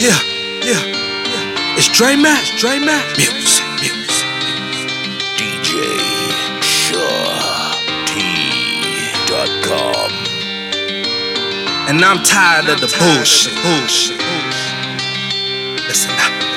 Yeah, yeah, yeah. It's Dre Mac, Dre Mac. Music. DJ ShawT.com. And I'm tired of the bullshit. Listen,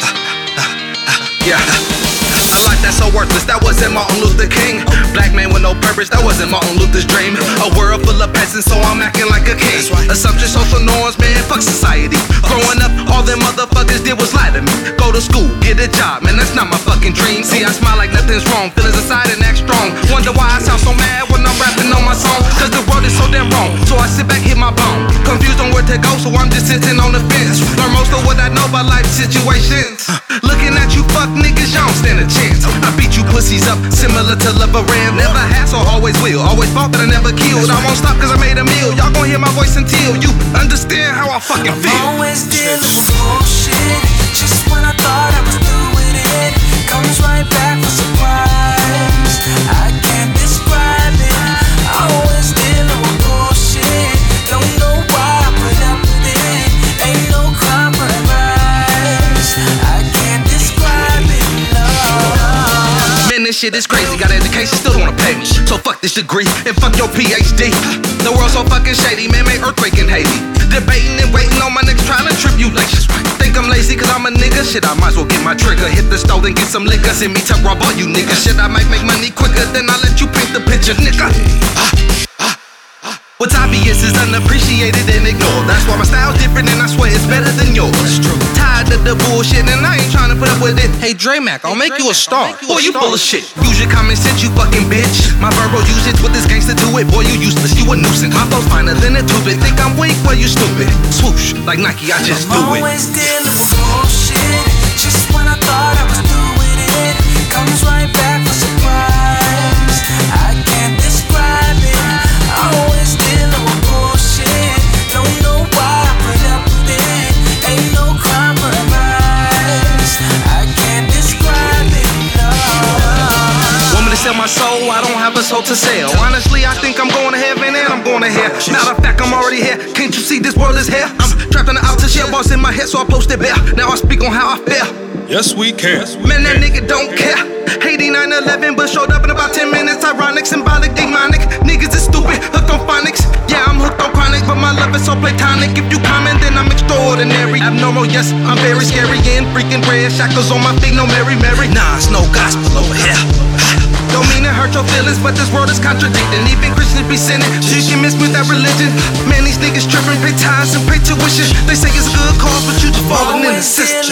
yeah. A life that's so worthless, that wasn't Martin Luther King. Black man with no purpose, that wasn't Martin Luther's dream. A world full of peasants, so I'm acting like a king. Assumption, social norms, man, fuck society. Growing up, all them motherfuckers did was lie to me. Go to school, get a job, man, that's not my fucking dream. See, I smile like nothing's wrong, feelings inside and act strong. Wonder why I sound so mad when I'm rapping on my song. Cause the world is so damn wrong, so I sit back, hit my bone. Confused on where to go, so I'm just sitting on the fence. Learn most of what I know about life situations. Looking at you fuck niggas, y'all don't stand a chance. I beat you pussies up, similar to Lover Ram. Never had, so always will. Always fought, but I never killed. I won't stop cause I made a meal. Y'all gon' hear my voice until you understand how I fucking feel. I'm always dealing with bullshit. Just when I thought I was through with it, comes right back for surprise. I can't describe it. I'm always dealing with bullshit. Don't know why I put up with it. Ain't no compromise. I can't describe it, no. Man, this shit is crazy. Got education, still don't wanna pay me. So fuck this degree and fuck your PhD. The world's so fucking shady, man, made earthquake in Haiti. Debating and waiting on my next trial and tribulations. Think I'm lazy cause I'm a nigga? Shit, I might as well get my trigger. Hit the stove and get some liquor. Send me to rob all you niggas. Shit, I might make money quicker than I let you paint the picture, nigga. What's obvious is unappreciated and ignored. That's why my style's different and I swear it's better than yours. Tired of the bullshit and I ain't trying to put up with it. Hey Dre Mac, I'll make you a star. Boy, you full of shit. Use your common sense, you fucking bitch. My verbal usage with this gangster to it. Boy, you useless, you a nuisance. My flow's finer than a tube-it. Think I'm weak? Well, you stupid. Swoosh, like Nike, I just do it. I'm always dealing with bullshit. Just when I thought I was through with it, comes right back for surprise. I can't describe it. I'm always dealing with bullshit. Don't know why I put up with it. Ain't no compromise. I can't describe it, no. Want me to sell my soul? I don't have a soul to sell. Honestly, I think I'm going to heaven and I'm going to hell. Matter of fact, I'm already here. Can't you see this world is hell? I'm trapped in the outer shell, bars in my head, so I posted bare. Now I speak on how I feel. Yes, we can. Man, that nigga don't care. Haiti 9/11, but showed up in about 10 minutes. Ironic, symbolic, demonic. Niggas is stupid, hooked on phonics. Yeah, I'm hooked on chronic, but my love is so platonic. If you comment, then I'm extraordinary. Abnormal, yes, I'm very scary. And freaking red shackles on my feet, no Mary. Nah, it's no gospel over here. Don't mean to hurt your feelings, but this world is contradicting. Even Christians be sinning, so you can miss with that religion. Man, these niggas tripping, pay tithes and pay tuition. They say it's a good cause, but you just falling in the system.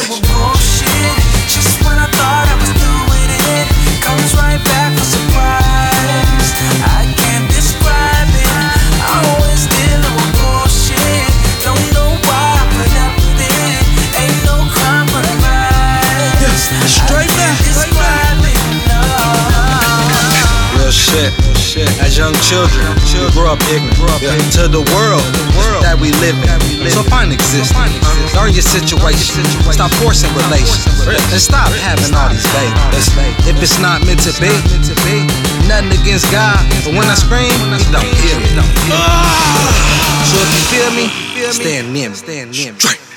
Just when I thought I was through with it, comes right back for surprise. I can't describe it. I'm always dealing with bullshit. Don't know why I put up with it. Ain't no compromise. Straight back. Real shit. As young children, we grow up ignorant to the world that we live in. So find existence. Learn your situation. Stop forcing relations. And stop having all these babies. If it's not meant to be, nothing against God. But when I scream, he don't hear me. So if you feel me, stand near me.